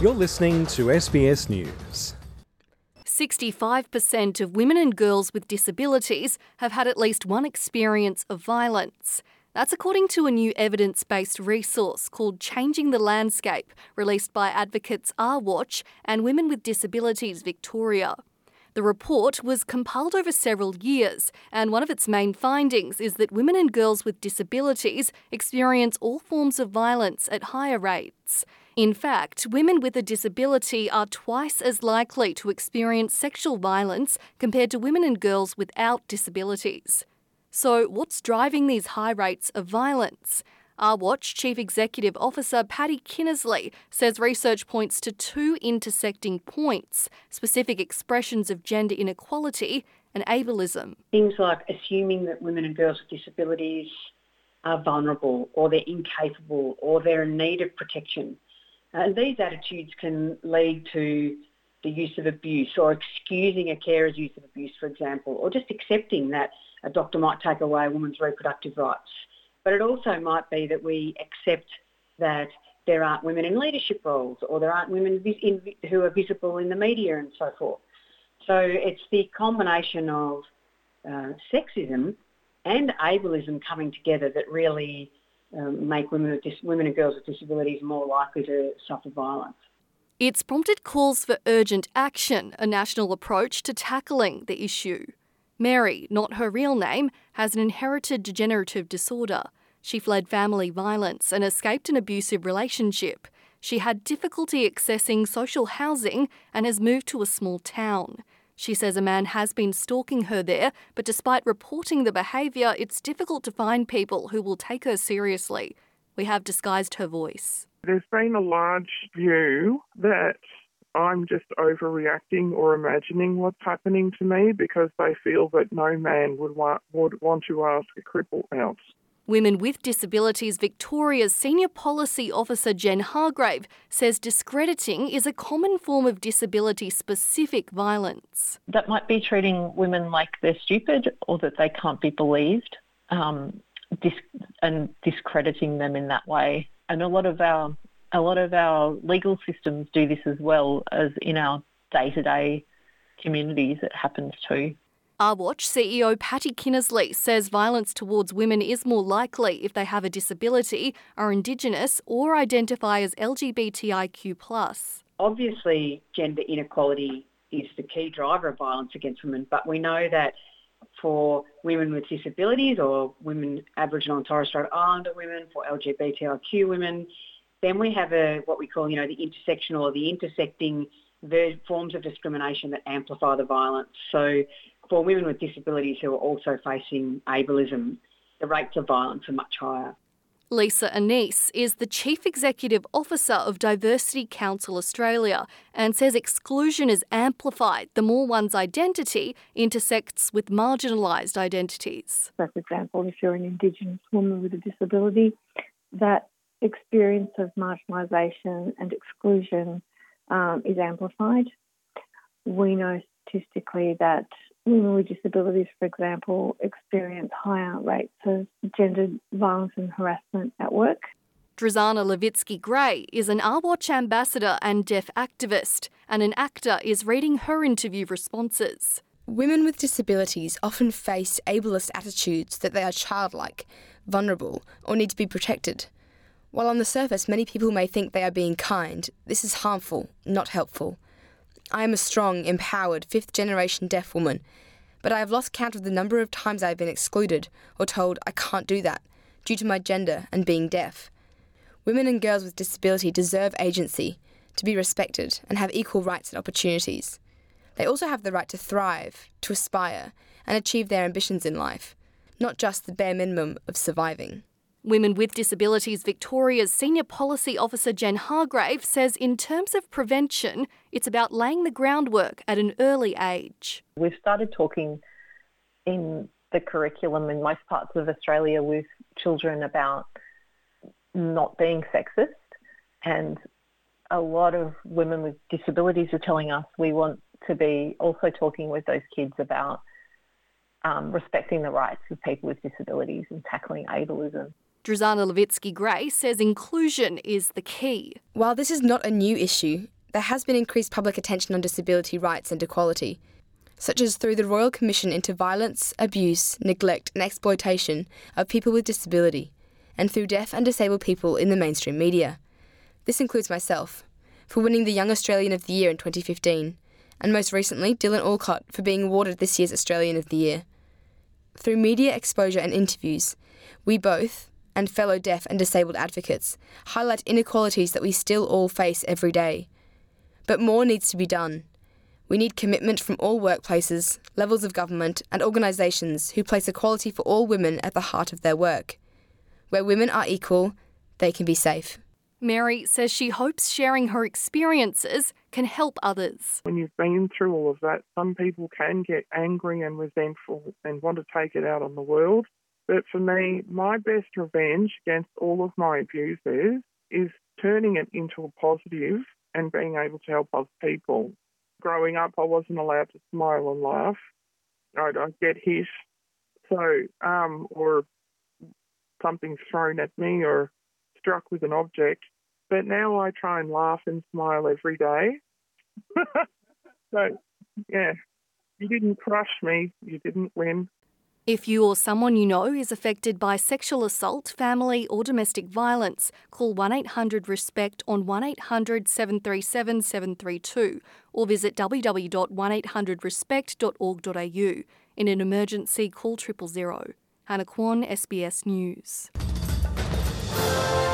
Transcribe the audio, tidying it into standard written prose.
You're listening to SBS News. 65% of women and girls with disabilities have had at least one experience of violence. That's according to a new evidence-based resource called Changing the Landscape, released by advocates R-Watch and Women with Disabilities Victoria. The report was compiled over several years, and one of its main findings is that women and girls with disabilities experience all forms of violence at higher rates. In fact, women with a disability are twice as likely to experience sexual violence compared to women and girls without disabilities. So what's driving these high rates of violence? R-Watch Chief Executive Officer Patty Kinnersley says research points to two intersecting points: specific expressions of gender inequality and ableism. Things like assuming that women and girls with disabilities are vulnerable or they're incapable or they're in need of protection. These attitudes can lead to the use of abuse or excusing a carer's use of abuse, for example, or just accepting that a doctor might take away a woman's reproductive rights. But it also might be that we accept that there aren't women in leadership roles or there aren't women who are visible in the media and so forth. So it's the combination of sexism and ableism coming together that really make women and girls with disabilities more likely to suffer violence. It's prompted calls for urgent action, a national approach to tackling the issue. Mary, not her real name, has an inherited degenerative disorder. She fled family violence and escaped an abusive relationship. She had difficulty accessing social housing and has moved to a small town. She says a man has been stalking her there, but despite reporting the behaviour, it's difficult to find people who will take her seriously. We have disguised her voice. There's been a large view that I'm just overreacting or imagining what's happening to me because they feel that no man would want to ask a cripple out. Women with Disabilities Victoria's Senior Policy Officer Jen Hargrave says discrediting is a common form of disability-specific violence. That might be treating women like they're stupid or that they can't be believed, and discrediting them in that way. And a lot of our legal systems do this as well as in our day-to-day communities it happens too. R-Watch CEO Patty Kinnersley says violence towards women is more likely if they have a disability, are Indigenous or identify as LGBTIQ+. Obviously, gender inequality is the key driver of violence against women, but we know that for women with disabilities or women, Aboriginal and Torres Strait Islander women, for LGBTIQ women, then we have what we call, the intersectional or the intersecting forms of discrimination that amplify the violence. So for women with disabilities who are also facing ableism, the rates of violence are much higher. Lisa Anise is the Chief Executive Officer of Diversity Council Australia and says exclusion is amplified the more one's identity intersects with marginalised identities. So, for example, if you're an Indigenous woman with a disability, that experience of marginalisation and exclusion is amplified. We know statistically that women with disabilities, for example, experience higher rates of gendered violence and harassment at work. Drizana Levitsky-Gray is an R-Watch ambassador and deaf activist, and an actor is reading her interview responses. Women with disabilities often face ableist attitudes that they are childlike, vulnerable, or need to be protected. While on the surface many people may think they are being kind, this is harmful, not helpful. I am a strong, empowered, fifth-generation deaf woman, but I have lost count of the number of times I have been excluded or told I can't do that due to my gender and being deaf. Women and girls with disability deserve agency, to be respected and have equal rights and opportunities. They also have the right to thrive, to aspire, and achieve their ambitions in life, not just the bare minimum of surviving. Women with Disabilities Victoria's Senior Policy Officer Jen Hargrave says in terms of prevention, it's about laying the groundwork at an early age. We've started talking in the curriculum in most parts of Australia with children about not being sexist, and a lot of women with disabilities are telling us we want to be also talking with those kids about respecting the rights of people with disabilities and tackling ableism. Drizana Levitsky-Gray says inclusion is the key. While this is not a new issue, there has been increased public attention on disability rights and equality, such as through the Royal Commission into Violence, Abuse, Neglect and Exploitation of People with Disability, and through deaf and disabled people in the mainstream media. This includes myself, for winning the Young Australian of the Year in 2015, and most recently Dylan Alcott for being awarded this year's Australian of the Year. Through media exposure and interviews, we both, and fellow deaf and disabled advocates, highlight inequalities that we still all face every day. But more needs to be done. We need commitment from all workplaces, levels of government and organisations who place equality for all women at the heart of their work. Where women are equal, they can be safe. Mary says she hopes sharing her experiences can help others. When you've been through all of that, some people can get angry and resentful and want to take it out on the world. But for me, my best revenge against all of my abusers is turning it into a positive and being able to help other people. Growing up, I wasn't allowed to smile and laugh. I'd get hit, or something thrown at me or struck with an object. But now I try and laugh and smile every day. So, yeah, you didn't crush me. You didn't win. If you or someone you know is affected by sexual assault, family or domestic violence, call 1-800-RESPECT on 1800 737 732 or visit www.1800respect.org.au. In an emergency, call 000. Hannah Kwan, SBS News.